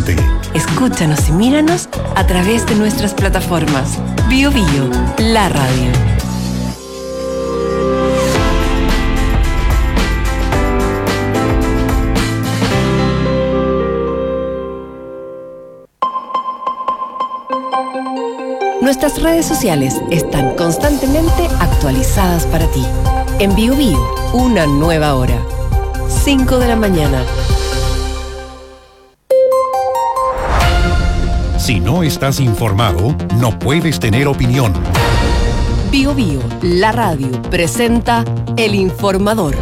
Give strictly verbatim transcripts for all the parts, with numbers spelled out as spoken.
constante. Escúchanos y míranos a través de nuestras plataformas. Bio Bio, la radio. Nuestras redes sociales están constantemente actualizadas para ti. En Bio Bio, una nueva hora. cinco de la mañana. Si no estás informado, no puedes tener opinión. Bio Bio, la radio, presenta El Informador.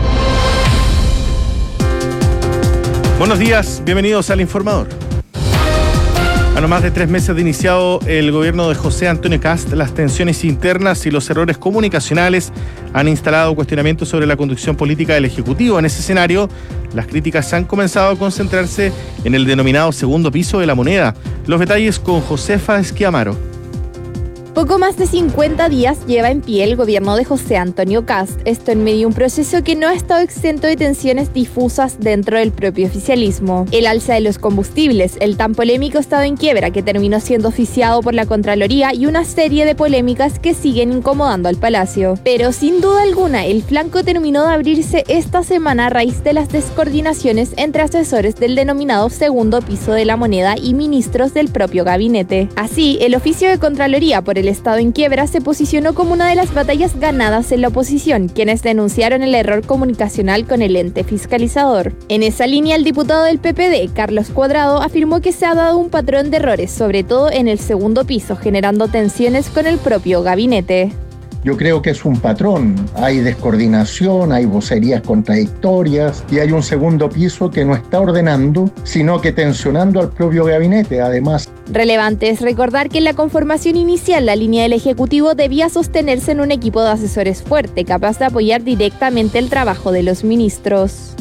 Buenos días, bienvenidos al Informador. A no más de tres meses de iniciado el gobierno de José Antonio Kast, las tensiones internas y los errores comunicacionales han instalado cuestionamientos sobre la conducción política del Ejecutivo. En ese escenario, las críticas han comenzado a concentrarse en el denominado segundo piso de la moneda. Los detalles con Josefa Esquiamaro. Poco más de cincuenta días lleva en pie el gobierno de José Antonio Kast, esto en medio de un proceso que no ha estado exento de tensiones difusas dentro del propio oficialismo. El alza de los combustibles, el tan polémico estado en quiebra que terminó siendo oficiado por la Contraloría y una serie de polémicas que siguen incomodando al Palacio. Pero sin duda alguna, el flanco terminó de abrirse esta semana a raíz de las descoordinaciones entre asesores del denominado segundo piso de la moneda y ministros del propio gabinete. Así, el oficio de Contraloría por el El estado en quiebra se posicionó como una de las batallas ganadas en la oposición, quienes denunciaron el error comunicacional con el ente fiscalizador. En esa línea, el diputado del P P D, Carlos Cuadrado, afirmó que se ha dado un patrón de errores, sobre todo en el segundo piso, generando tensiones con el propio gabinete. Yo creo que es un patrón, hay descoordinación, hay vocerías contradictorias y hay un segundo piso que no está ordenando, sino que tensionando al propio gabinete, además. Relevante es recordar que en la conformación inicial la línea del Ejecutivo debía sostenerse en un equipo de asesores fuerte, capaz de apoyar directamente el trabajo de los ministros.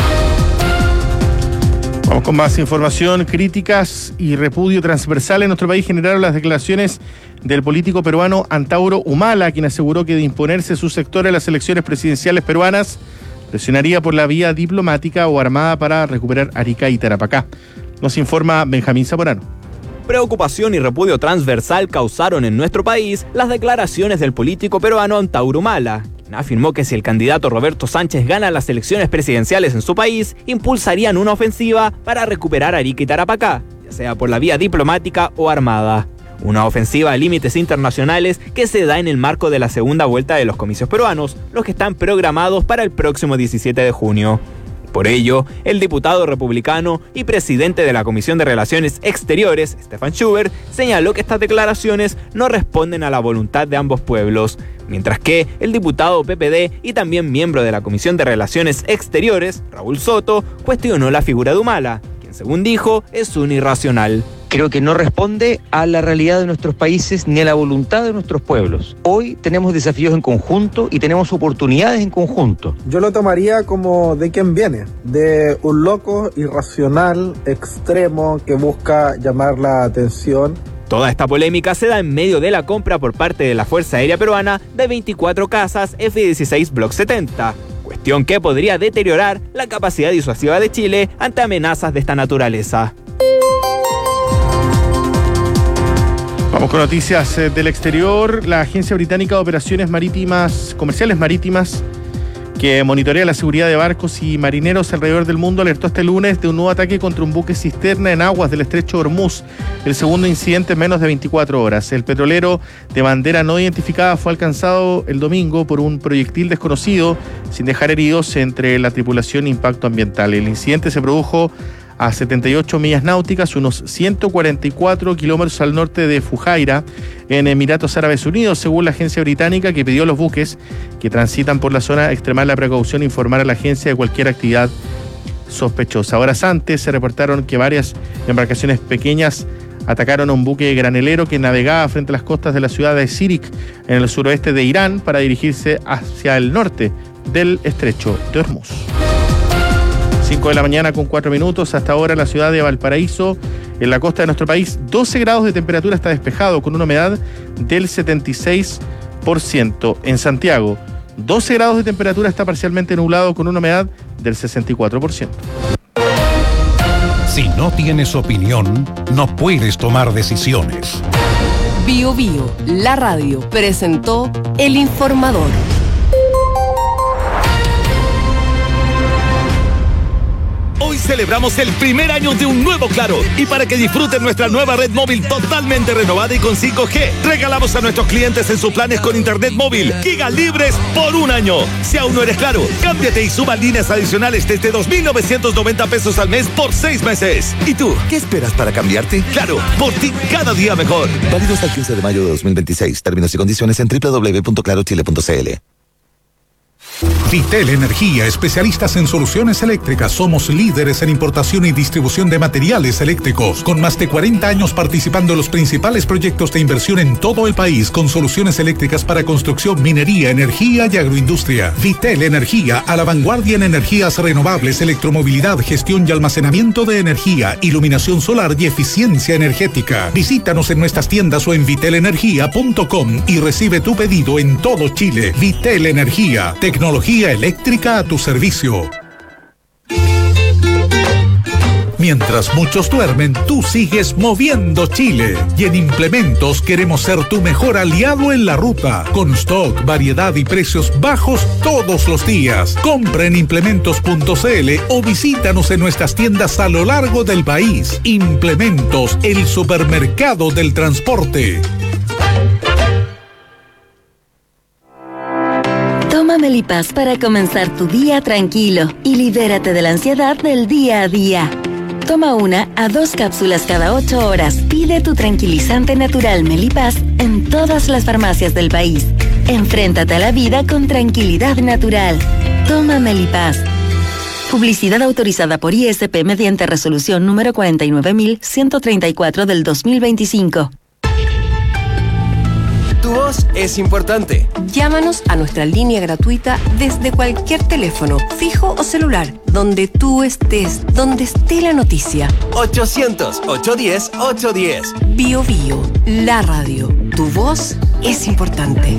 Vamos con más información. Críticas y repudio transversal en nuestro país generaron las declaraciones del político peruano Antauro Humala, quien aseguró que de imponerse su sector en las elecciones presidenciales peruanas, presionaría por la vía diplomática o armada para recuperar Arica y Tarapacá. Nos informa Benjamín Zamorano. Preocupación y repudio transversal causaron en nuestro país las declaraciones del político peruano Antauro Humala, quien afirmó que si el candidato Roberto Sánchez gana las elecciones presidenciales en su país, impulsarían una ofensiva para recuperar Arica y Tarapacá, ya sea por la vía diplomática o armada. Una ofensiva a límites internacionales que se da en el marco de la segunda vuelta de los comicios peruanos, los que están programados para el próximo diecisiete de junio. Por ello, el diputado republicano y presidente de la Comisión de Relaciones Exteriores, Stefan Schubert, señaló que estas declaraciones no responden a la voluntad de ambos pueblos, mientras que el diputado P P D y también miembro de la Comisión de Relaciones Exteriores, Raúl Soto, cuestionó la figura de Humala, quien según dijo es un irracional. Creo que no responde a la realidad de nuestros países ni a la voluntad de nuestros pueblos. Hoy tenemos desafíos en conjunto y tenemos oportunidades en conjunto. Yo lo tomaría como de quién viene, de un loco irracional, extremo, que busca llamar la atención. Toda esta polémica se da en medio de la compra por parte de la Fuerza Aérea Peruana de veinticuatro cazas F dieciséis Block setenta, cuestión que podría deteriorar la capacidad disuasiva de Chile ante amenazas de esta naturaleza. Vamos con noticias eh, del exterior. La Agencia Británica de Operaciones Marítimas, Comerciales Marítimas, que monitorea la seguridad de barcos y marineros alrededor del mundo, alertó este lunes de un nuevo ataque contra un buque cisterna en aguas del estrecho de Hormuz, el segundo incidente en menos de veinticuatro horas. El petrolero de bandera no identificada fue alcanzado el domingo por un proyectil desconocido, sin dejar heridos entre la tripulación e impacto ambiental. El incidente se produjo a setenta y ocho millas náuticas, unos ciento cuarenta y cuatro kilómetros al norte de Fujairah, en Emiratos Árabes Unidos, según la agencia británica, que pidió a los buques que transitan por la zona extremar la precaución e informar a la agencia de cualquier actividad sospechosa. Horas antes se reportaron que varias embarcaciones pequeñas atacaron a un buque granelero que navegaba frente a las costas de la ciudad de Sirik, en el suroeste de Irán, para dirigirse hacia el norte del estrecho de Hormuz. cinco de la mañana con cuatro minutos. Hasta ahora la ciudad de Valparaíso, en la costa de nuestro país, doce grados de temperatura, está despejado con una humedad del setenta y seis por ciento. En Santiago, doce grados de temperatura, está parcialmente nublado con una humedad del sesenta y cuatro por ciento. Si no tienes opinión, no puedes tomar decisiones. Bio Bio, la radio, presentó El Informador. Hoy celebramos el primer año de un nuevo Claro. Y para que disfruten nuestra nueva red móvil totalmente renovada y con cinco G, regalamos a nuestros clientes en sus planes con internet móvil gigas libres por un año. Si aún no eres Claro, cámbiate y suba líneas adicionales desde dos mil novecientos noventa pesos al mes por seis meses. ¿Y tú, qué esperas para cambiarte? Claro, por ti cada día mejor. Válido hasta el quince de mayo de dos mil veintiséis. Términos y condiciones en doble u doble u doble u punto claro chile punto c l. Vitel Energía, especialistas en soluciones eléctricas. Somos líderes en importación y distribución de materiales eléctricos, con más de cuarenta años participando en los principales proyectos de inversión en todo el país, con soluciones eléctricas para construcción, minería, energía y agroindustria. Vitel Energía, a la vanguardia en energías renovables, electromovilidad, gestión y almacenamiento de energía, iluminación solar y eficiencia energética. Visítanos en nuestras tiendas o en vitel energía punto com y recibe tu pedido en todo Chile. Vitel Energía, tecnología eléctrica a tu servicio. Mientras muchos duermen, tú sigues moviendo Chile. Y en Implementos queremos ser tu mejor aliado en la ruta. Con stock, variedad y precios bajos todos los días. Compra en implementos punto c l o visítanos en nuestras tiendas a lo largo del país. Implementos, el supermercado del transporte. Toma Melipaz para comenzar tu día tranquilo y libérate de la ansiedad del día a día. Toma una a dos cápsulas cada ocho horas. Pide tu tranquilizante natural Melipaz en todas las farmacias del país. Enfréntate a la vida con tranquilidad natural. Toma Melipaz. Publicidad autorizada por I S P mediante resolución número cuarenta y nueve mil ciento treinta y cuatro del dos mil veinticinco. Tu voz es importante. Llámanos a nuestra línea gratuita desde cualquier teléfono, fijo o celular, donde tú estés, donde esté la noticia. ochocientos, ochocientos diez, ochocientos diez. Bio Bio, la radio. Tu voz es importante.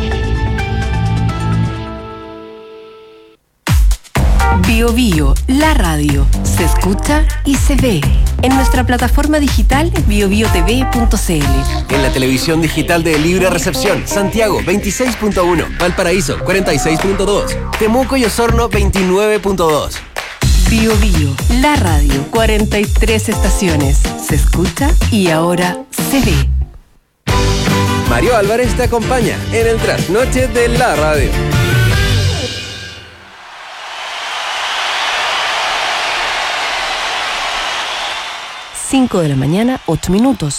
Bio Bio, la radio. Se escucha y se ve. En nuestra plataforma digital bio bio t v punto c l. En la televisión digital de Libre Recepción, Santiago veintiséis punto uno, Valparaíso cuarenta y seis punto dos, Temuco y Osorno veintinueve punto dos. Bio Bio, la radio. cuarenta y tres estaciones. Se escucha y ahora se ve. Mario Álvarez te acompaña en el trasnoche de la radio. cinco de la mañana, ocho minutos.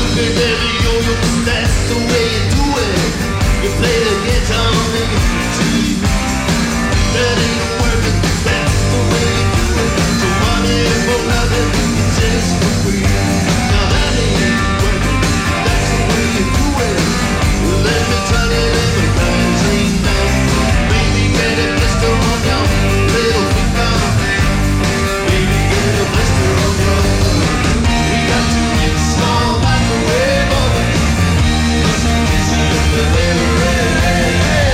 Hey!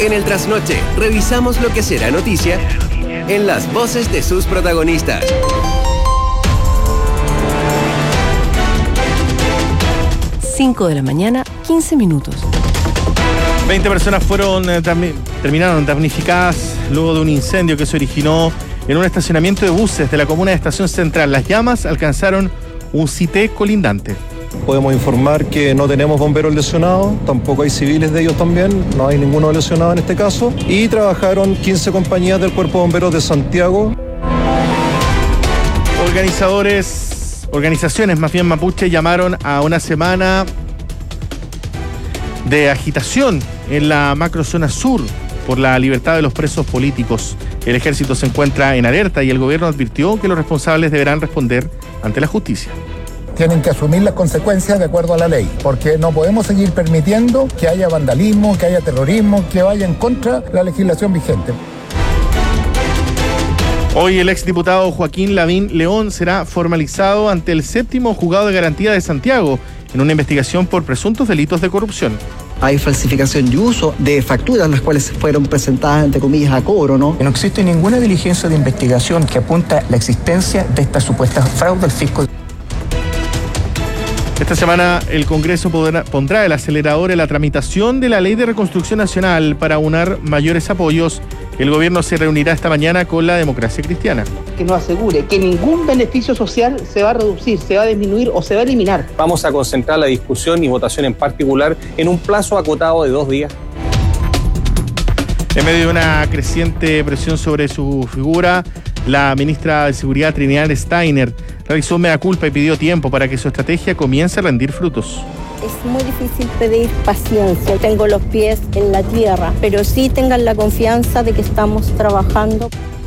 En el Trasnoche, revisamos lo que será noticia en las voces de sus protagonistas. cinco de la mañana, quince minutos. veinte personas fueron eh, tam- terminaron damnificadas luego de un incendio que se originó en un estacionamiento de buses de la comuna de Estación Central. Las llamas alcanzaron un cité colindante. Podemos informar que no tenemos bomberos lesionados, tampoco hay civiles de ellos también, no hay ninguno lesionado en este caso. Y trabajaron quince compañías del Cuerpo de Bomberos de Santiago. Organizadores, organizaciones más bien mapuche llamaron a una semana de agitación en la macrozona sur por la libertad de los presos políticos. El ejército se encuentra en alerta y el gobierno advirtió que los responsables deberán responder ante la justicia. Tienen que asumir las consecuencias de acuerdo a la ley, porque no podemos seguir permitiendo que haya vandalismo, que haya terrorismo, que vaya en contra de la legislación vigente. Hoy el exdiputado Joaquín Lavín León será formalizado ante el séptimo juzgado de garantía de Santiago en una investigación por presuntos delitos de corrupción. Hay falsificación y uso de facturas, las cuales fueron presentadas, entre comillas, a cobro, ¿no? No existe ninguna diligencia de investigación que apunta a la existencia de esta supuesta fraude al fisco. Esta semana el Congreso podrá, pondrá el acelerador en la tramitación de la Ley de Reconstrucción Nacional para unar mayores apoyos. El gobierno se reunirá esta mañana con la Democracia Cristiana. Que nos asegure que ningún beneficio social se va a reducir, se va a disminuir o se va a eliminar. Vamos a concentrar la discusión y votación en particular en un plazo acotado de dos días. En medio de una creciente presión sobre su figura, la ministra de Seguridad Trinidad Steiner realizó mea culpa y pidió tiempo para que su estrategia comience a rendir frutos. Es muy difícil pedir paciencia, tengo los pies en la tierra, pero sí tengan la confianza de que estamos trabajando.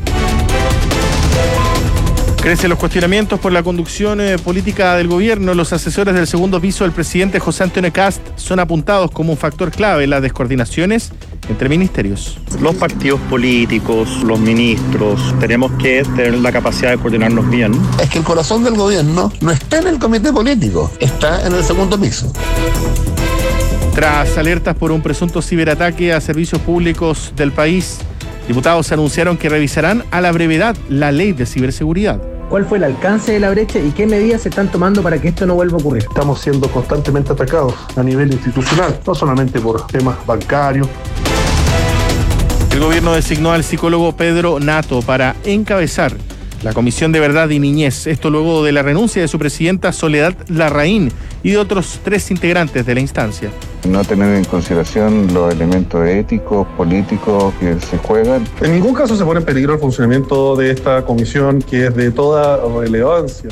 Crecen los cuestionamientos por la conducción eh, política del gobierno. Los asesores del segundo piso del presidente José Antonio Kast son apuntados como un factor clave en las descoordinaciones entre ministerios. Los partidos políticos, los ministros, tenemos que tener la capacidad de coordinarnos bien. Es que el corazón del gobierno no está en el comité político, está en el segundo piso. Tras alertas por un presunto ciberataque a servicios públicos del país, diputados anunciaron que revisarán a la brevedad la ley de ciberseguridad. ¿Cuál fue el alcance de la brecha y qué medidas se están tomando para que esto no vuelva a ocurrir? Estamos siendo constantemente atacados a nivel institucional, no solamente por temas bancarios. El gobierno designó al psicólogo Pedro Nato para encabezar la Comisión de Verdad y Niñez. Esto luego de la renuncia de su presidenta Soledad Larraín y de otros tres integrantes de la instancia. No tener en consideración los elementos éticos, políticos que se juegan. En ningún caso se pone en peligro el funcionamiento de esta comisión, que es de toda relevancia.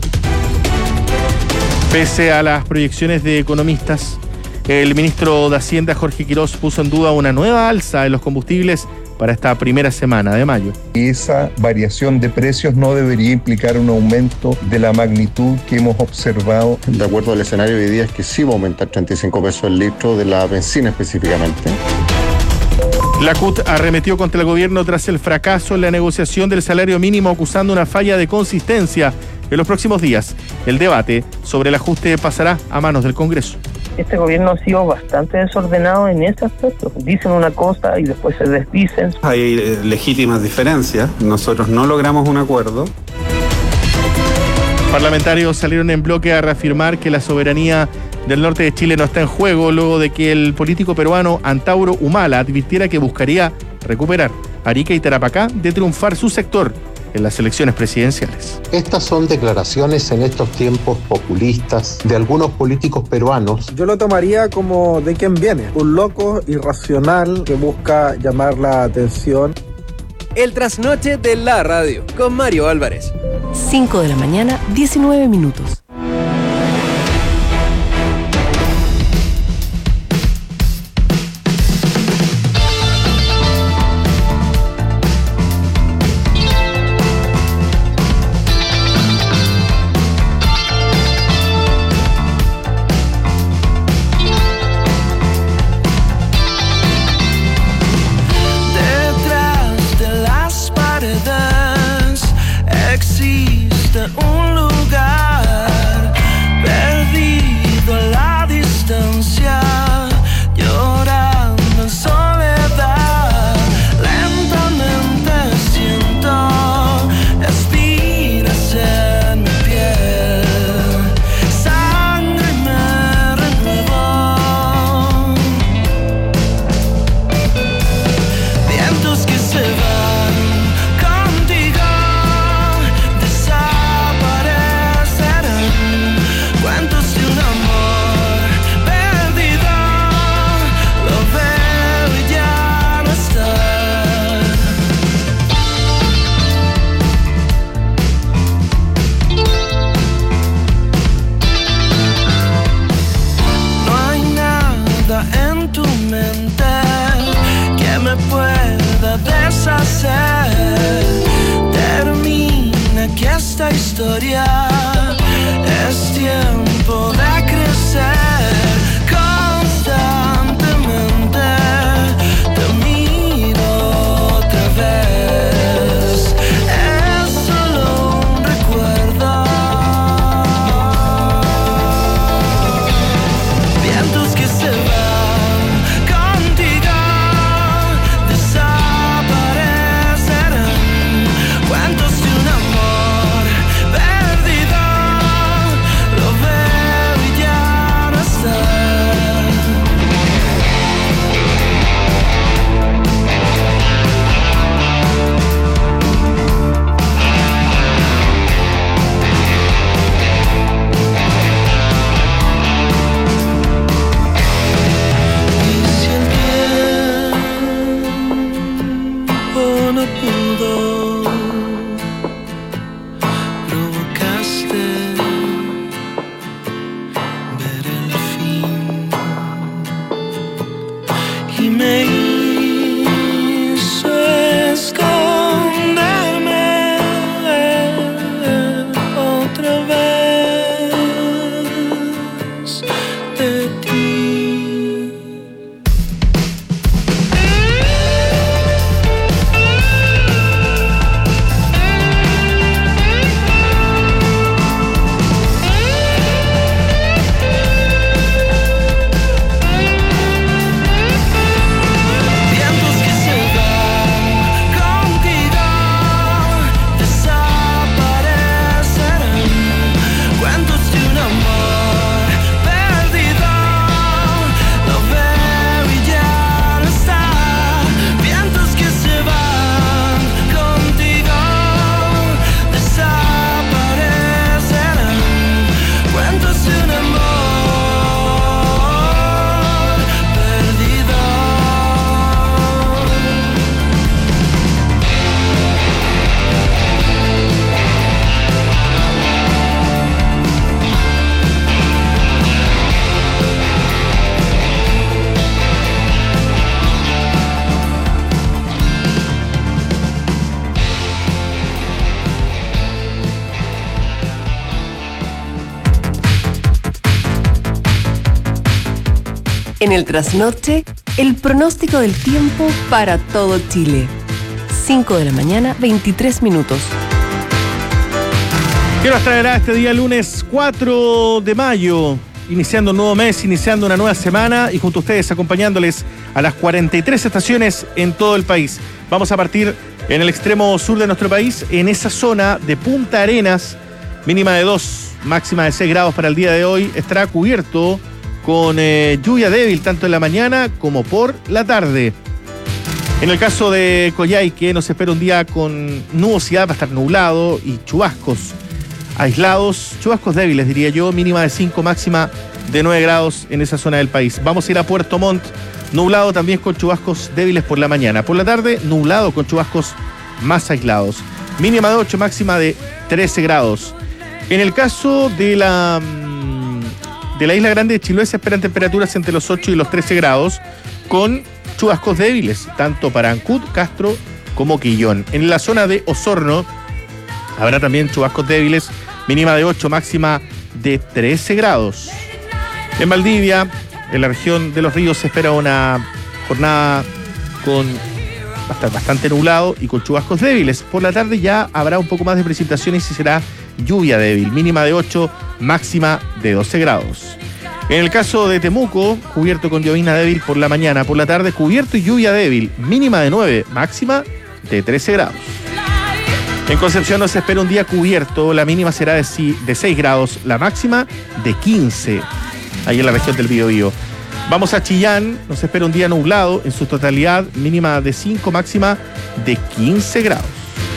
Pese a las proyecciones de economistas, el ministro de Hacienda, Jorge Quirós, puso en duda una nueva alza en los combustibles para esta primera semana de mayo. Esa variación de precios no debería implicar un aumento de la magnitud que hemos observado. De acuerdo al escenario de hoy día es que sí va a aumentar treinta y cinco pesos el litro de la benzina específicamente. La C U T arremetió contra el gobierno tras el fracaso en la negociación del salario mínimo, acusando una falla de consistencia. En los próximos días, el debate sobre el ajuste pasará a manos del Congreso. Este gobierno ha sido bastante desordenado en ese aspecto. Dicen una cosa y después se desdicen. Hay eh, legítimas diferencias. Nosotros no logramos un acuerdo. Parlamentarios salieron en bloque a reafirmar que la soberanía del norte de Chile no está en juego, luego de que el político peruano Antauro Humala advirtiera que buscaría recuperar Arica y Tarapacá de triunfar su sector en las elecciones presidenciales. Estas son declaraciones en estos tiempos populistas de algunos políticos peruanos. Yo lo tomaría como de quién viene, un loco irracional que busca llamar la atención. El trasnoche de la radio con Mario Álvarez. cinco de la mañana, diecinueve minutos. Existe un lugar pueda deshacer. Termina aquí esta historia. Es tiempo de crecer constantemente. Te miro otra vez. Es solo un recuerdo. Vientos que se van contigo desaparecerán. Cuentos de un amor perdido. Lo veo y ya no está. Y si el tiempo no pudo, provocaste ver el fin y me hizo esconderme otra vez de ti. Vientos que se van contigo desaparecerán. Cuentos de un amor perdido. Lo veo y ya no está. Vientos que se van contigo desaparecerán. Cuentos de un amor perdido. En el trasnoche, el pronóstico del tiempo para todo Chile. cinco de la mañana, veintitrés minutos. ¿Qué nos traerá este día lunes cuatro de mayo? Iniciando un nuevo mes, iniciando una nueva semana y junto a ustedes acompañándoles a las cuarenta y tres estaciones en todo el país. Vamos a partir en el extremo sur de nuestro país, en esa zona de Punta Arenas, mínima de dos, máxima de seis grados para el día de hoy. Estará cubierto con eh, lluvia débil tanto en la mañana como por la tarde. En el caso de Coyhaique nos espera un día con nubosidad, va a estar nublado y chubascos aislados, chubascos débiles diría yo, mínima de cinco, máxima de nueve grados en esa zona del país. Vamos a ir a Puerto Montt, nublado también con chubascos débiles por la mañana. Por la tarde, nublado con chubascos más aislados. Mínima de ocho, máxima de trece grados. En el caso de la... De la Isla Grande de Chiloé se esperan temperaturas entre los ocho y los trece grados, con chubascos débiles, tanto para Ancud, Castro como Quillón. En la zona de Osorno habrá también chubascos débiles, mínima de ocho, máxima de trece grados. En Valdivia, en la región de Los Ríos, se espera una jornada con bastante, bastante nublado y con chubascos débiles. Por la tarde ya habrá un poco más de precipitaciones y será lluvia débil, mínima de ocho, máxima de doce grados. En el caso de Temuco, cubierto con llovizna débil por la mañana, por la tarde cubierto y lluvia débil, mínima de nueve, máxima de trece grados. En Concepción nos espera un día cubierto, la mínima será de seis grados, la máxima de quince, ahí en la región del Biobío. Vamos a Chillán, nos espera un día nublado, en su totalidad mínima de cinco, máxima de quince grados.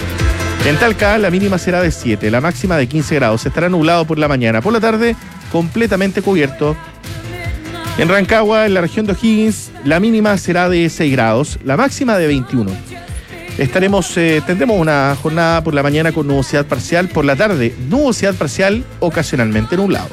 En Talca la mínima será de siete, la máxima de quince grados. Estará nublado por la mañana. Por la tarde, completamente cubierto. En Rancagua, en la región de O'Higgins, la mínima será de seis grados, la máxima de veintiuno. Estaremos, eh, tendremos una jornada por la mañana con nubosidad parcial. Por la tarde, nubosidad parcial, ocasionalmente nublado.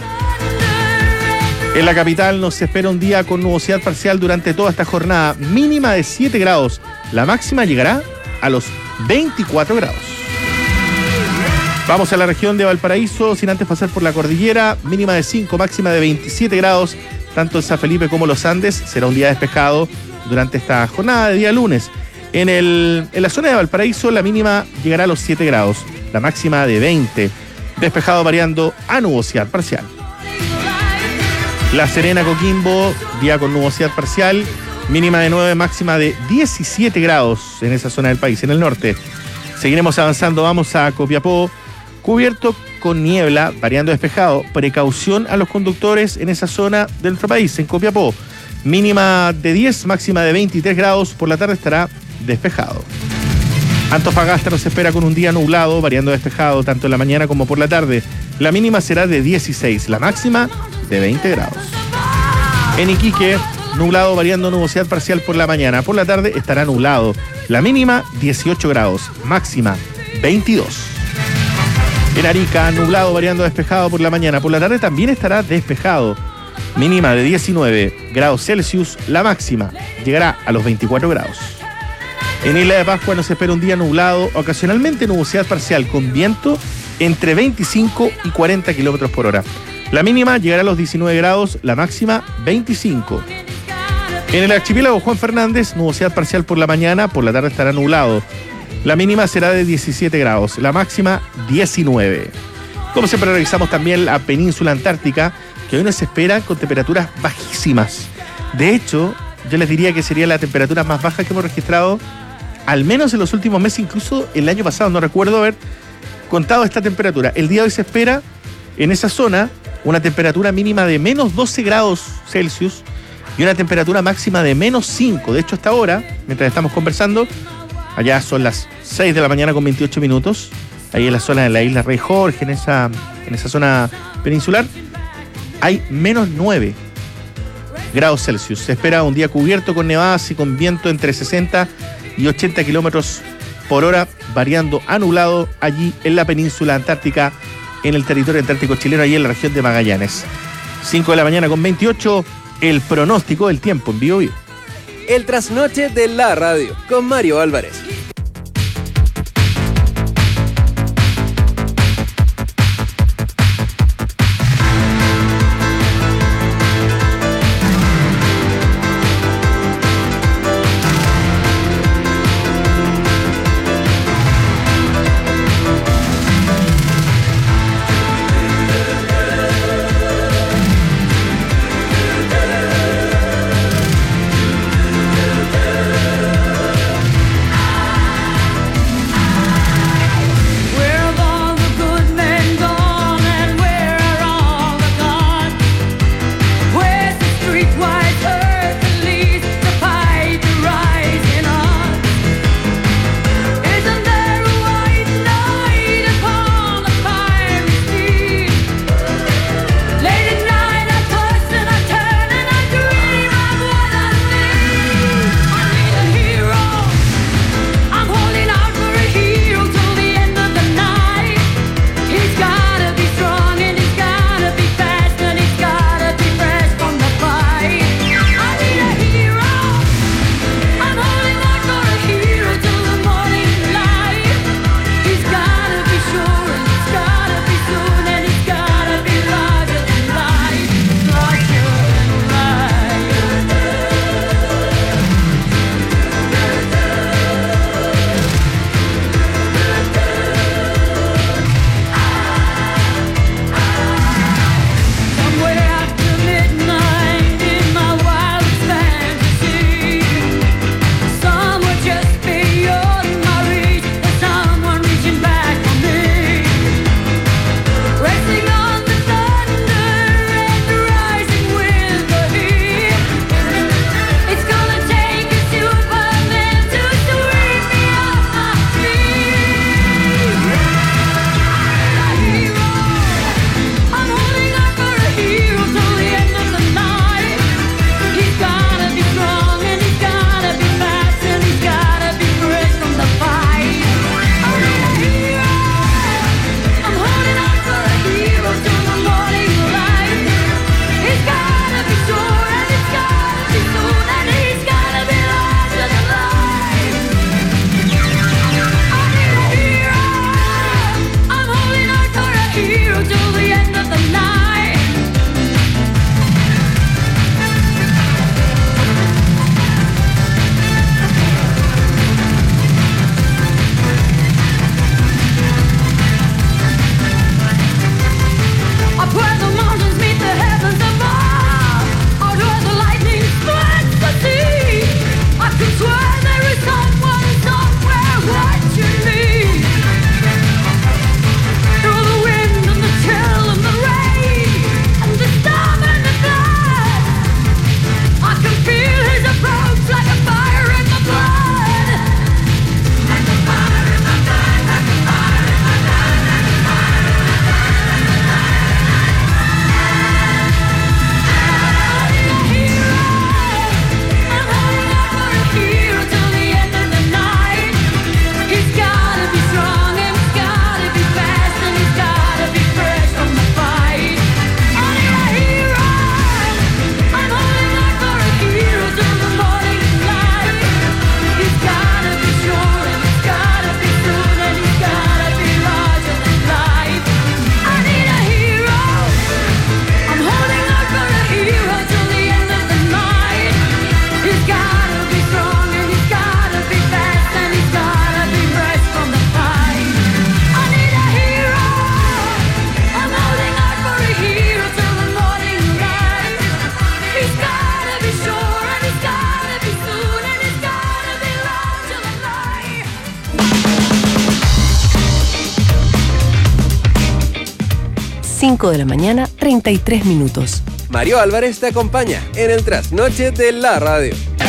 En la capital nos espera un día con nubosidad parcial durante toda esta jornada. Mínima de siete grados, La máxima llegará a los veinticuatro grados. Vamos a la región de Valparaíso, sin antes pasar por la cordillera. Mínima de cinco, máxima de veintisiete grados. Tanto en San Felipe como los Andes. Será un día despejado durante esta jornada de día lunes. En, el, en la zona de Valparaíso, la mínima llegará a los siete grados. La máxima de veinte. Despejado variando a nubosidad parcial. La Serena, Coquimbo, día con nubosidad parcial. Mínima de nueve, máxima de diecisiete grados en esa zona del país, en el norte. Seguiremos avanzando, vamos a Copiapó. Cubierto con niebla, variando despejado. Precaución a los conductores en esa zona de nuestro país, en Copiapó. Mínima de diez, máxima de veintitrés grados. Por la tarde estará despejado. Antofagasta nos espera con un día nublado, variando despejado tanto en la mañana como por la tarde. La mínima será de dieciséis, la máxima de veinte grados. En Iquique, nublado, variando nubosidad parcial por la mañana. Por la tarde estará nublado. La mínima dieciocho grados, máxima veintidós. En Arica, nublado, variando despejado por la mañana. Por la tarde también estará despejado. Mínima de diecinueve grados Celsius, la máxima llegará a los veinticuatro grados. En Isla de Pascua nos espera un día nublado, ocasionalmente nubosidad parcial con viento entre veinticinco y cuarenta kilómetros por hora. La mínima llegará a los diecinueve grados, la máxima veinticinco. En el archipiélago Juan Fernández, nubosidad parcial por la mañana, por la tarde estará nublado. La mínima será de diecisiete grados, la máxima diecinueve. Como siempre revisamos también la península antártica, que hoy nos espera con temperaturas bajísimas. De hecho, yo les diría que sería la temperatura más baja que hemos registrado, al menos en los últimos meses, incluso el año pasado. No recuerdo haber contado esta temperatura. El día de hoy se espera en esa zona una temperatura mínima de menos doce grados Celsius y una temperatura máxima de menos cinco. De hecho, hasta ahora, mientras estamos conversando, allá son las seis de la mañana con veintiocho minutos, ahí en la zona de la isla Rey Jorge, en esa, en esa zona peninsular, hay menos nueve grados Celsius. Se espera un día cubierto con nevadas y con viento entre sesenta y ochenta kilómetros por hora, variando a nublado allí en la península antártica, en el territorio antártico chileno, allí en la región de Magallanes. cinco de la mañana con veintiocho, el pronóstico del tiempo en Bio Bio. El trasnoche de la radio, con Mario Álvarez. cinco de la mañana, treinta y tres minutos. Mario Álvarez te acompaña en el trasnoche de la radio.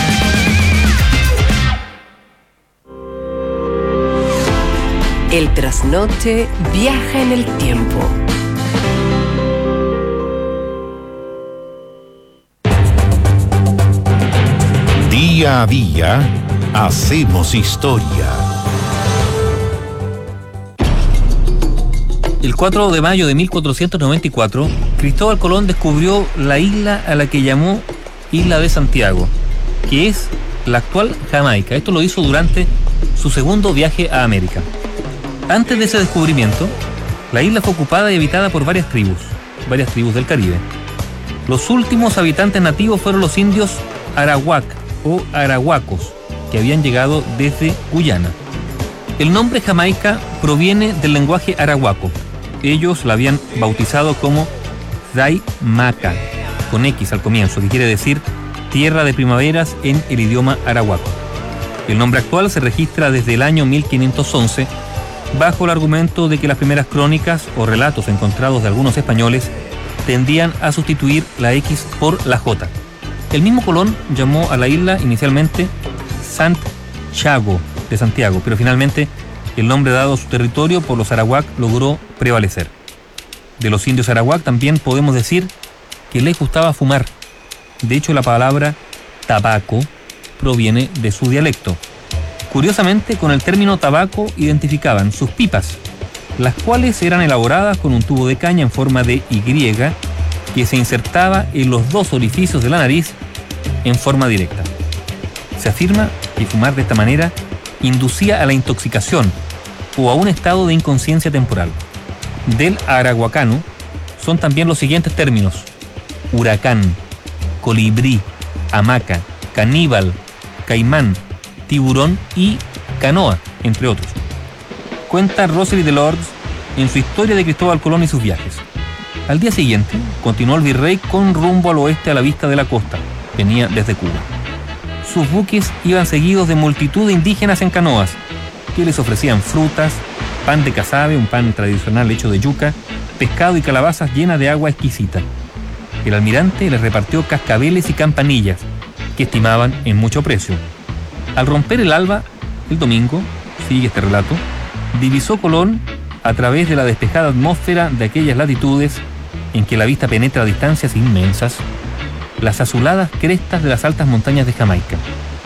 El trasnoche viaja en el tiempo. Día a día, hacemos historia. El cuatro de mayo de mil cuatrocientos noventa y cuatro, Cristóbal Colón descubrió la isla a la que llamó Isla de Santiago, que es la actual Jamaica. Esto lo hizo durante su segundo viaje a América. Antes de ese descubrimiento, la isla fue ocupada y habitada por varias tribus, varias tribus del Caribe. Los últimos habitantes nativos fueron los indios arawak o arahuacos, que habían llegado desde Guyana. El nombre Jamaica proviene del lenguaje arahuaco. Ellos la habían bautizado como Zaimaca, con X al comienzo, que quiere decir tierra de primaveras en el idioma arahuaco. El nombre actual se registra desde el año mil quinientos once, bajo el argumento de que las primeras crónicas o relatos encontrados de algunos españoles tendían a sustituir la X por la J. El mismo Colón llamó a la isla inicialmente Santiago de Santiago, pero finalmente el nombre dado a su territorio por los arawak logró prevalecer. De los indios arawak también podemos decir que les gustaba fumar. De hecho, la palabra tabaco proviene de su dialecto. Curiosamente, con el término tabaco identificaban sus pipas, las cuales eran elaboradas con un tubo de caña en forma de Y que se insertaba en los dos orificios de la nariz en forma directa. Se afirma que fumar de esta manera inducía a la intoxicación o a un estado de inconsciencia temporal. Del arahuacano son también los siguientes términos: huracán, colibrí, hamaca, caníbal, caimán, tiburón y canoa, entre otros. Cuenta Rosely Delorge en su historia de Cristóbal Colón y sus viajes. Al día siguiente, continuó el virrey con rumbo al oeste a la vista de la costa. Venía desde Cuba. Sus buques iban seguidos de multitud de indígenas en canoas, que les ofrecían frutas, pan de casabe, un pan tradicional hecho de yuca, pescado y calabazas llenas de agua exquisita. El almirante les repartió cascabeles y campanillas, que estimaban en mucho precio. Al romper el alba, el domingo, sigue este relato, divisó Colón, a través de la despejada atmósfera de aquellas latitudes en que la vista penetra a distancias inmensas, las azuladas crestas de las altas montañas de Jamaica.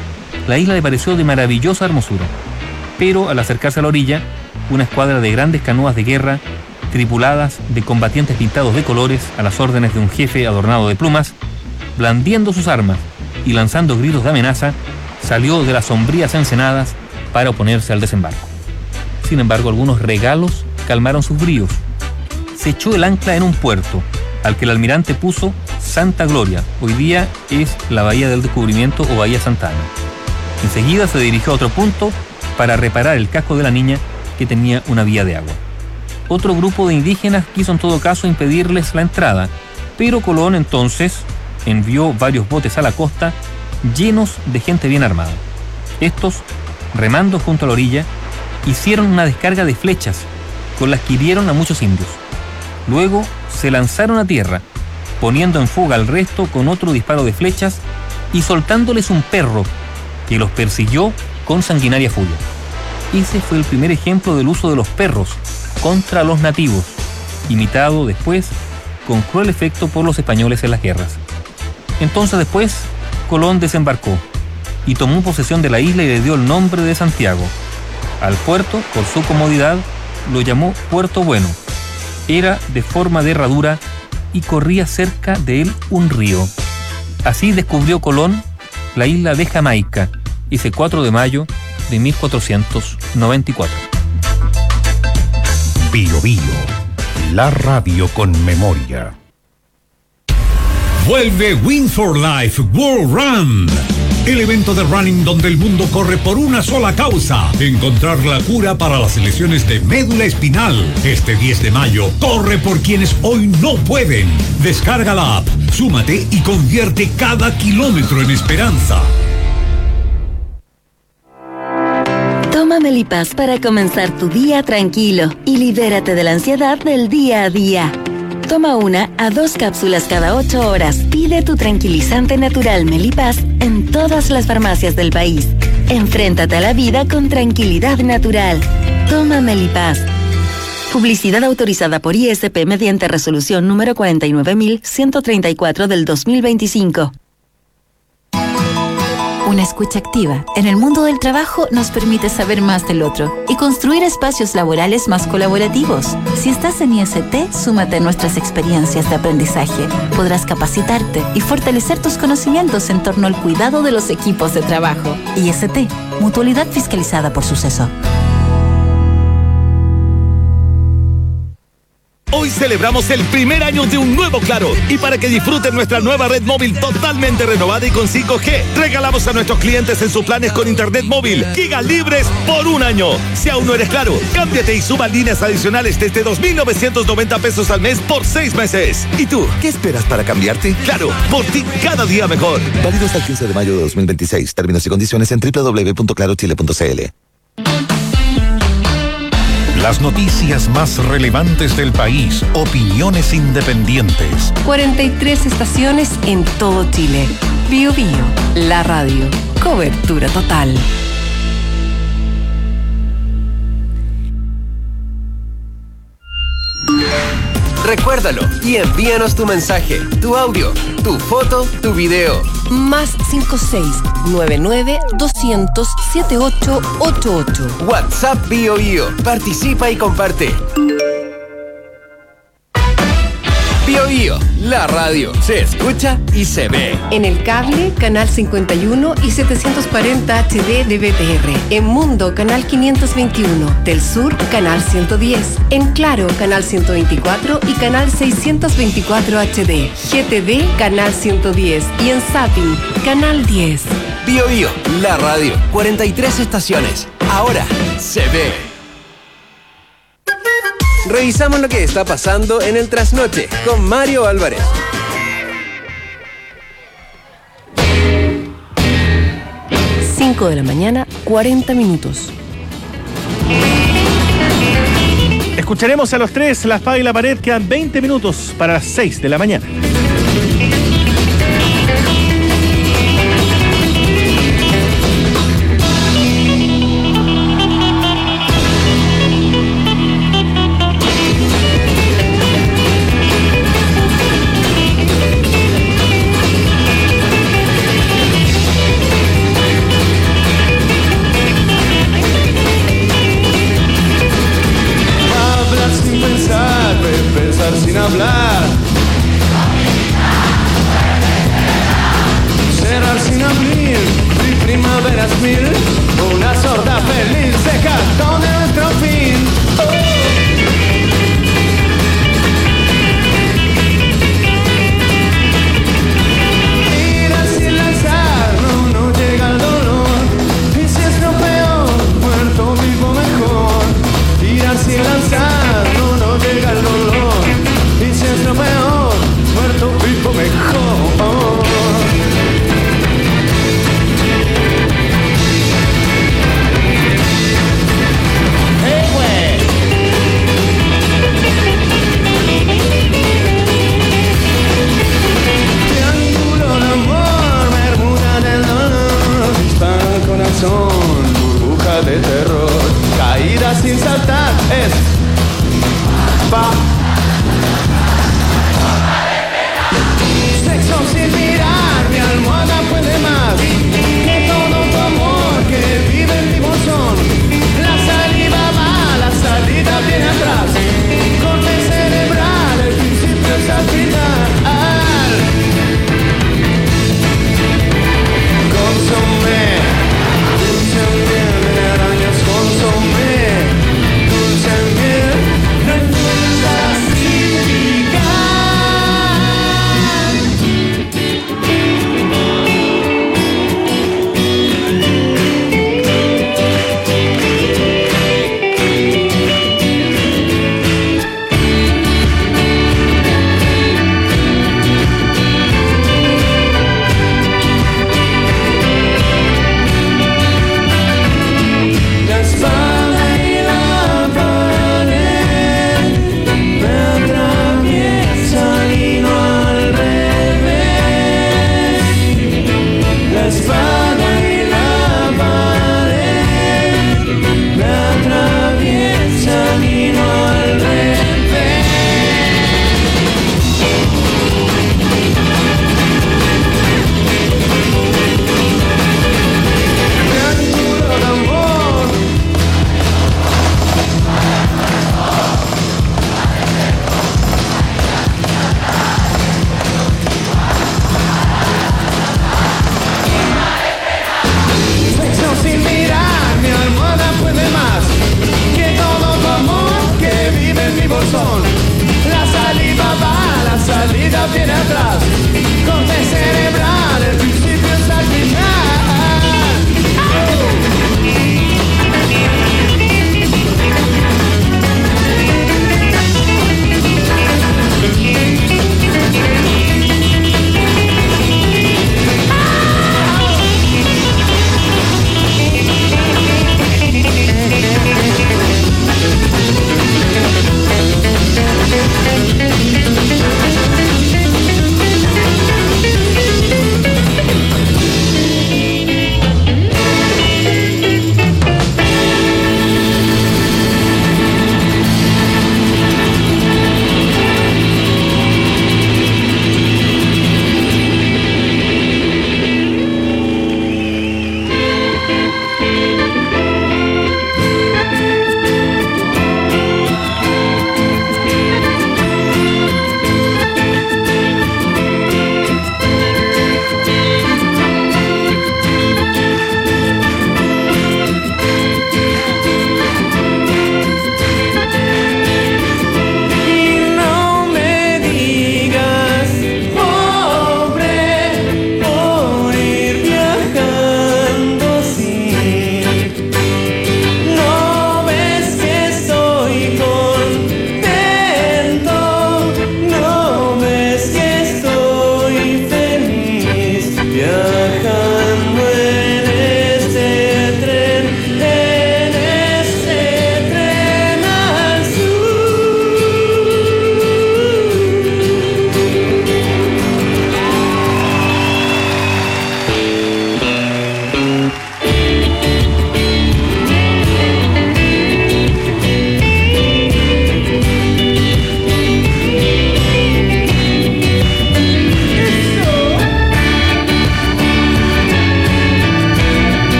La isla le pareció de maravillosa hermosura, pero al acercarse a la orilla, una escuadra de grandes canoas de guerra, tripuladas de combatientes pintados de colores a las órdenes de un jefe adornado de plumas, blandiendo sus armas y lanzando gritos de amenaza, salió de las sombrías ensenadas para oponerse al desembarco. Sin embargo, algunos regalos calmaron sus bríos. Se echó el ancla en un puerto, al que el almirante puso Santa Gloria. Hoy día es la Bahía del Descubrimiento o Bahía Santa Ana. Enseguida se dirigió a otro punto para reparar el casco de la Niña, que tenía una vía de agua. Otro grupo de indígenas quiso en todo caso impedirles la entrada, pero Colón entonces envió varios botes a la costa llenos de gente bien armada. Estos, remando junto a la orilla, hicieron una descarga de flechas con las que hirieron a muchos indios. Luego se lanzaron a tierra, poniendo en fuga al resto con otro disparo de flechas y soltándoles un perro que los persiguió con sanguinaria furia. Ese fue el primer ejemplo del uso de los perros contra los nativos, imitado después con cruel efecto por los españoles en las guerras. Entonces después, Colón desembarcó y tomó posesión de la isla y le dio el nombre de Santiago. Al puerto, por su comodidad, lo llamó Puerto Bueno. Era de forma de herradura y corría cerca de él un río. Así descubrió Colón la isla de Jamaica, ese cuatro de mayo de mil cuatrocientos noventa y cuatro. Bio Bio, la radio con memoria. Vuelve Win for Life World Run, el evento de running donde el mundo corre por una sola causa: encontrar la cura para las lesiones de médula espinal. Este diez de mayo, corre por quienes hoy no pueden. Descarga la app, súmate y convierte cada kilómetro en esperanza. Toma Melipaz para comenzar tu día tranquilo y libérate de la ansiedad del día a día. Toma una a dos cápsulas cada ocho horas. Pide tu tranquilizante natural Melipaz en todas las farmacias del país. Enfréntate a la vida con tranquilidad natural. Toma Melipaz. Publicidad autorizada por I S P mediante resolución número cuarenta y nueve mil ciento treinta y cuatro del dos mil veinticinco. Una escucha activa en el mundo del trabajo nos permite saber más del otro y construir espacios laborales más colaborativos. Si estás en I S T, súmate a nuestras experiencias de aprendizaje. Podrás capacitarte y fortalecer tus conocimientos en torno al cuidado de los equipos de trabajo. I S T, Mutualidad Fiscalizada por Suceso. Hoy celebramos el primer año de un nuevo Claro y para que disfruten nuestra nueva red móvil totalmente renovada y con cinco G, regalamos a nuestros clientes en sus planes con internet móvil giga libres por un año. Si aún no eres Claro, cámbiate y suba líneas adicionales desde dos mil novecientos noventa pesos al mes por seis meses. ¿Y tú, qué esperas para cambiarte? Claro, por ti cada día mejor. Válido hasta el quince de mayo de dos mil veintiséis. Términos y condiciones en doble u doble u doble u punto claro chile punto c l. Las noticias más relevantes del país, opiniones independientes. cuarenta y tres estaciones en todo Chile. Bio Bio, la radio. Cobertura total. Recuérdalo y envíanos tu mensaje, tu audio, tu foto, tu video. Más cinco seis nueve nueve doscientos setenta y ocho ochenta y ocho. WhatsApp Bio Bio. Participa y comparte. Bio Bio, la radio. Se escucha y se ve. En el cable, canal cincuenta y uno y setecientos cuarenta H D de B T R. En Mundo, canal quinientos veintiuno. Del Sur, canal ciento diez. En Claro, canal ciento veinticuatro y canal seiscientos veinticuatro H D. G T V, canal ciento diez. Y en Zapping, canal diez. Bio Bio, la radio. cuarenta y tres estaciones. Ahora se ve. Revisamos lo que está pasando en el trasnoche con Mario Álvarez. cinco de la mañana, cuarenta minutos. Escucharemos a los tres La Espada y la Pared. Quedan veinte minutos para las seis de la mañana. Sin hablar, cerrar sin abrir, y primaveras mil, una sorda feliz se cantó de nuestro fin. Oh. Sin lanzar, no, no llega el dolor, y si es lo peor, muerto vivo mejor. Tirar sin lanzar, no, no llega el dolor. Y si es lo peor, muerto vivo mejor. ¡Hey, güey! Triángulo de amor, bermuda del dolor, dispara el corazón, burbuja de terror, caída sin saltar, es pa. Sexo sin mirar, mi almohada puede más que todo tu amor que vive en mi bolsón. La saliva va, la salida viene atrás. Corte cerebral, el principio es al final. Consomé, dulce miel de arañas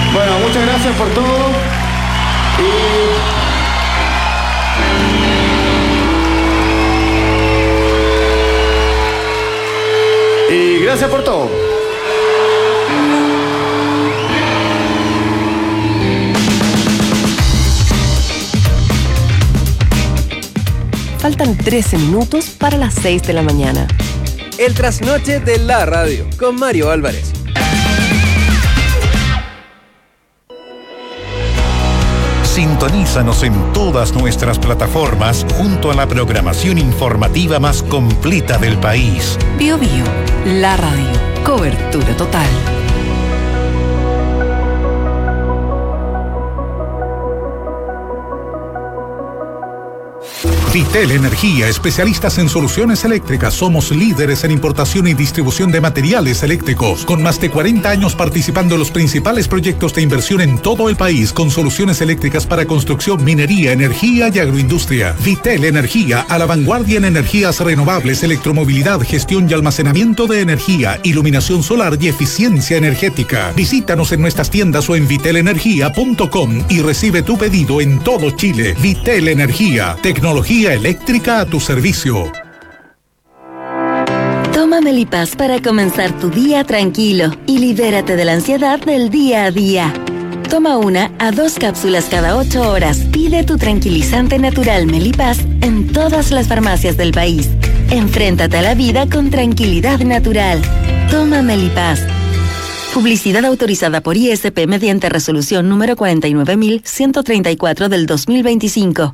Bueno, muchas gracias por todo. Y, y gracias por todo. Faltan trece minutos para las seis de la mañana. El trasnoche de la radio con Mario Álvarez. Sintonízanos en todas nuestras plataformas junto a la programación informativa más completa del país. Bio Bio, la radio, cobertura total. Vitel Energía, especialistas en soluciones eléctricas. Somos líderes en importación y distribución de materiales eléctricos, con más de cuarenta años participando en los principales proyectos de inversión en todo el país, con soluciones eléctricas para construcción, minería, energía y agroindustria. Vitel Energía, a la vanguardia en energías renovables, electromovilidad, gestión y almacenamiento de energía, iluminación solar y eficiencia energética. Visítanos en nuestras tiendas o en vitel energía punto com y recibe tu pedido en todo Chile. Vitel Energía, tecnología eléctrica a tu servicio. Toma Melipaz para comenzar tu día tranquilo y libérate de la ansiedad del día a día. Toma una a dos cápsulas cada ocho horas. Pide tu tranquilizante natural Melipaz en todas las farmacias del país. Enfréntate a la vida con tranquilidad natural. Toma Melipaz. Publicidad autorizada por I S P mediante resolución número cuarenta y nueve mil ciento treinta y cuatro del dos mil veinticinco.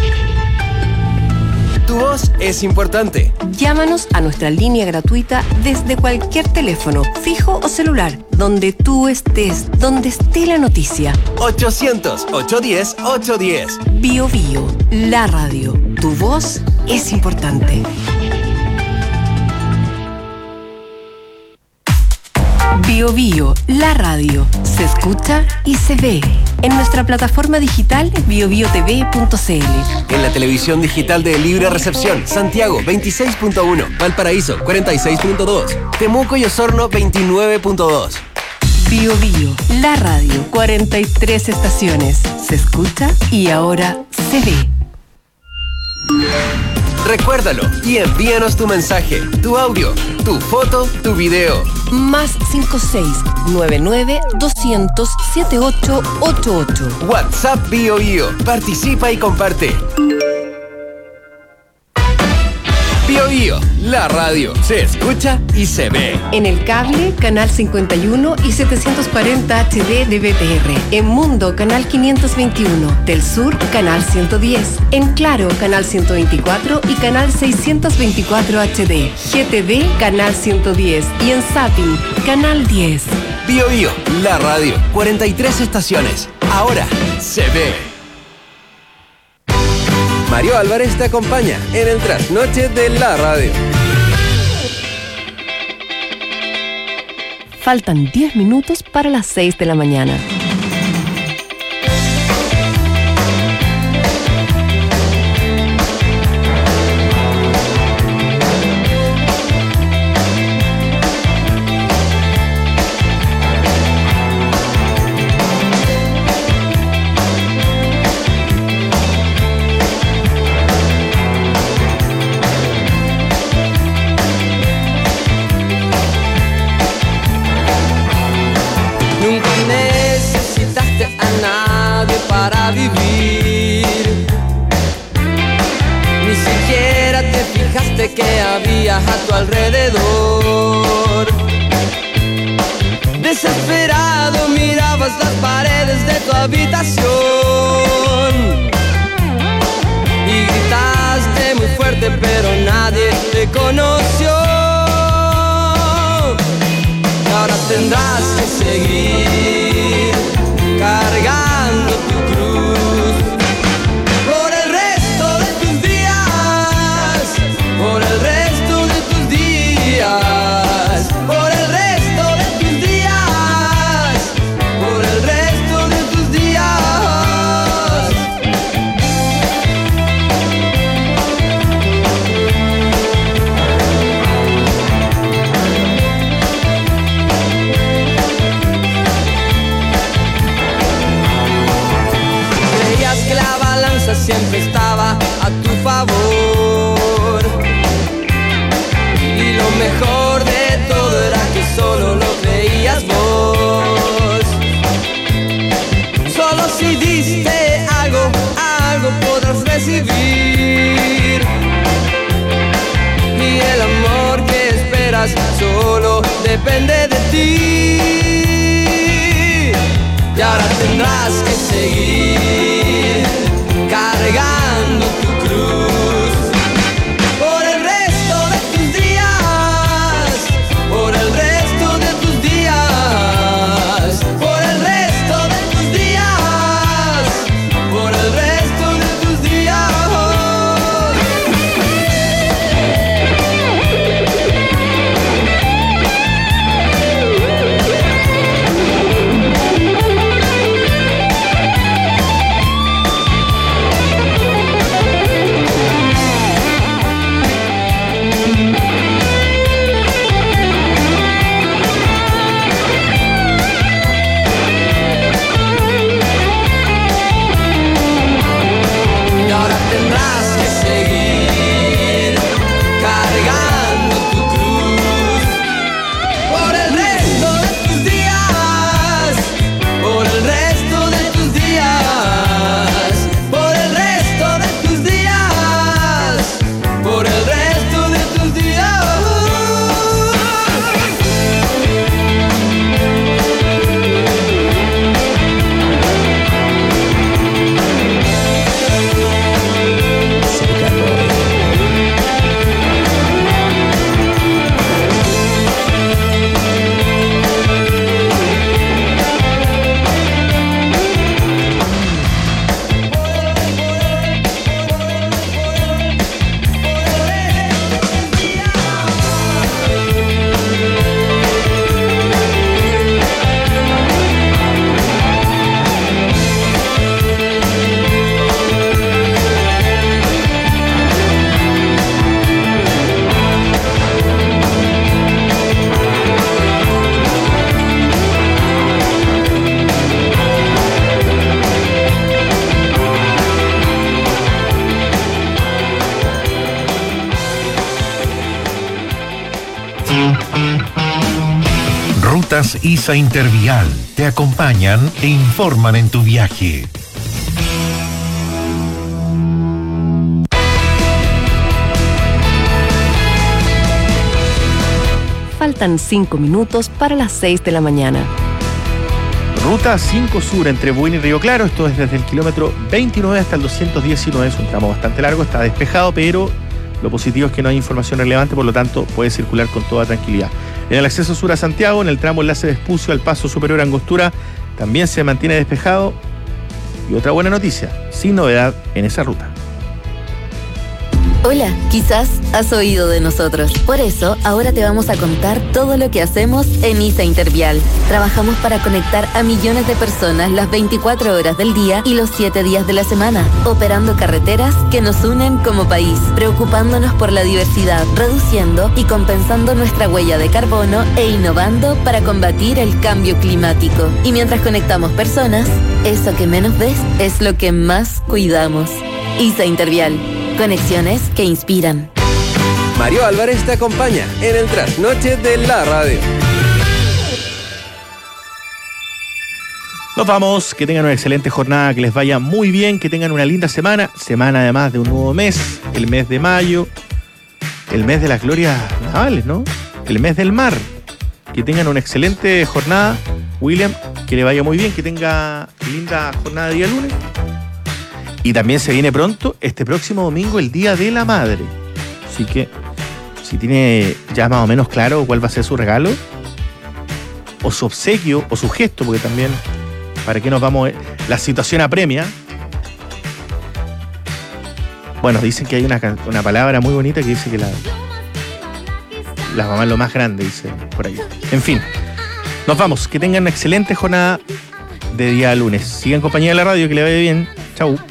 Tu voz es importante. Llámanos a nuestra línea gratuita desde cualquier teléfono, fijo o celular, donde tú estés, donde esté la noticia. ochocientos, ochocientos diez, ochocientos diez. Bio Bio, la radio. Tu voz es importante. Bio Bio, la radio. Se escucha y se ve. En nuestra plataforma digital bio bio t v punto c l. En la televisión digital de Libre Recepción, Santiago veintiséis punto uno, Valparaíso cuarenta y seis punto dos, Temuco y Osorno veintinueve punto dos. Bio Bio, la radio. cuarenta y tres estaciones. Se escucha y ahora se ve. Recuérdalo y envíanos tu mensaje, tu audio, tu foto, tu video. Más cinco seis nueve nueve doscientos setenta y ocho ochenta y ocho. WhatsApp Bio Bio. Participa y comparte. Bio Bio, la radio. Se escucha y se ve. En el cable, canal cincuenta y uno y setecientos cuarenta H D de B T R. En Mundo, canal quinientos veintiuno. Del Sur, canal ciento diez. En Claro, canal ciento veinticuatro y canal seiscientos veinticuatro H D. G T V, canal ciento diez. Y en Zapping, canal diez. Bio Bio, la radio. cuarenta y tres estaciones. Ahora se ve. Mario Álvarez te acompaña en el trasnoche de la radio. Faltan diez minutos para las seis de la mañana. Que había a tu alrededor. Desesperado mirabas las paredes de tu habitación y gritaste muy fuerte pero nadie te conoció. Ahora tendrás que seguir cargando tu cruz por el resto de tus días, por el resto de tus días, por el resto de tus días, por el resto de tus días. siempre estaba a tu favor. Y lo mejor de todo era que solo lo creías vos. Solo si diste algo, algo podrás recibir. Y el amor que esperas solo depende de ti. Y ahora tendrás que seguir cargando tu cruz por el resto de tus días, por el resto de tus días, por el resto de tus días, por el resto de tus días. Rutas ISA Intervial te acompañan e informan en tu viaje. Faltan cinco minutos para las seis de la mañana. Ruta cinco Sur entre Buin y Río Claro, esto es desde el kilómetro veintinueve hasta el doscientos diecinueve, es un tramo bastante largo, está despejado, pero lo positivo es que no hay información relevante, por lo tanto puede circular con toda tranquilidad. En el acceso sur a Santiago, en el tramo enlace de Espucio al paso superior a Angostura, también se mantiene despejado. Y otra buena noticia, sin novedad en esa ruta. Hola, quizás has oído de nosotros. Por eso, ahora te vamos a contar todo lo que hacemos en ISA Intervial. Trabajamos para conectar a millones de personas las veinticuatro horas del día y los siete días de la semana, operando carreteras que nos unen como país, preocupándonos por la diversidad, reduciendo y compensando nuestra huella de carbono e innovando para combatir el cambio climático. Y mientras conectamos personas, eso que menos ves es lo que más cuidamos. ISA Intervial. Conexiones que inspiran. Mario Álvarez te acompaña en el trasnoche de la radio. Nos vamos, que tengan una excelente jornada, que les vaya muy bien, que tengan una linda semana, semana además de un nuevo mes, el mes de mayo, el mes de las glorias navales, ¿no? El mes del mar. Que tengan una excelente jornada, William, que le vaya muy bien, que tenga linda jornada de día lunes. Y también se viene pronto, este próximo domingo, el Día de la Madre. Así que, si tiene ya más o menos claro cuál va a ser su regalo, o su obsequio, o su gesto, porque también, ¿para qué nos vamos? La situación apremia. Bueno, dicen que hay una, una palabra muy bonita que dice que la, la mamá es lo más grande, dice por ahí. En fin, nos vamos. Que tengan una excelente jornada de día lunes. Sigan en compañía de la radio, que le vaya bien. Chau.